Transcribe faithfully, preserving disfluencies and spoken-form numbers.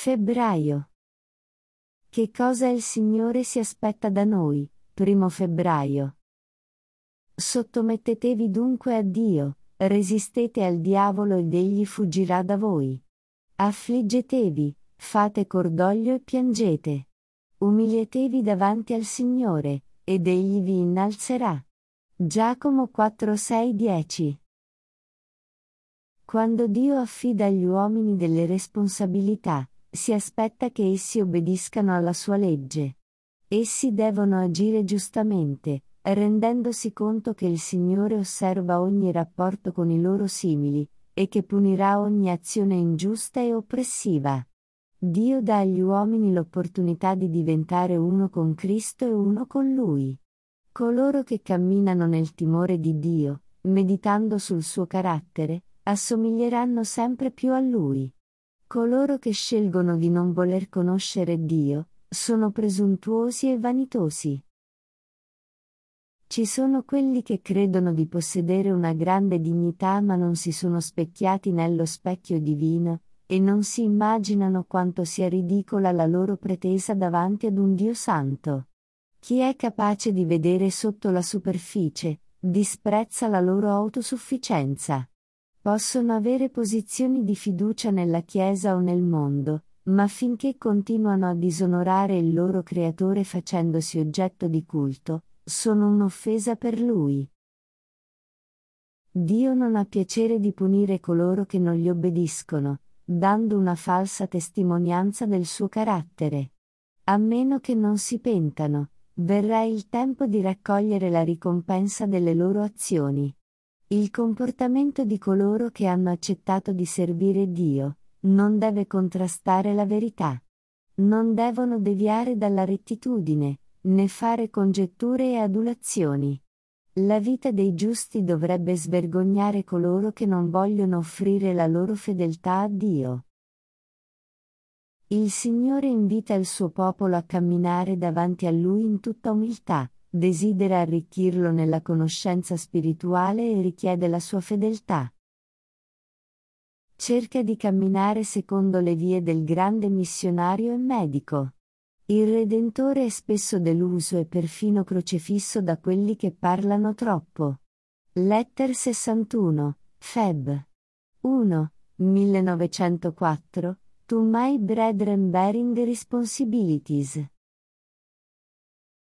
Febbraio. Che cosa il Signore si aspetta da noi, primo febbraio? Sottomettetevi dunque a Dio, resistete al diavolo ed egli fuggirà da voi. Affliggetevi, fate cordoglio e piangete. Umilietevi davanti al Signore, ed egli vi innalzerà. Giacomo quattro sei dieci. Quando Dio affida agli uomini delle responsabilità, si aspetta che essi obbediscano alla sua legge. Essi devono agire giustamente, rendendosi conto che il Signore osserva ogni rapporto con i loro simili, e che punirà ogni azione ingiusta e oppressiva. Dio dà agli uomini l'opportunità di diventare uno con Cristo e uno con Lui. Coloro che camminano nel timore di Dio, meditando sul suo carattere, assomiglieranno sempre più a Lui. Coloro che scelgono di non voler conoscere Dio, sono presuntuosi e vanitosi. Ci sono quelli che credono di possedere una grande dignità ma non si sono specchiati nello specchio divino, e non si immaginano quanto sia ridicola la loro pretesa davanti ad un Dio santo. Chi è capace di vedere sotto la superficie, disprezza la loro autosufficienza. Possono avere posizioni di fiducia nella Chiesa o nel mondo, ma finché continuano a disonorare il loro Creatore facendosi oggetto di culto, sono un'offesa per Lui. Dio non ha piacere di punire coloro che non gli obbediscono, dando una falsa testimonianza del suo carattere. A meno che non si pentano, verrà il tempo di raccogliere la ricompensa delle loro azioni. Il comportamento di coloro che hanno accettato di servire Dio non deve contrastare la verità. Non devono deviare dalla rettitudine, né fare congetture e adulazioni. La vita dei giusti dovrebbe svergognare coloro che non vogliono offrire la loro fedeltà a Dio. Il Signore invita il suo popolo a camminare davanti a Lui in tutta umiltà, desidera arricchirlo nella conoscenza spirituale e richiede la sua fedeltà. Cerca di camminare secondo le vie del grande missionario e medico. Il Redentore è spesso deluso e perfino crocefisso da quelli che parlano troppo. Letter sessantuno, Feb. uno, millenovecentoquattro, To my brethren bearing the responsibilities.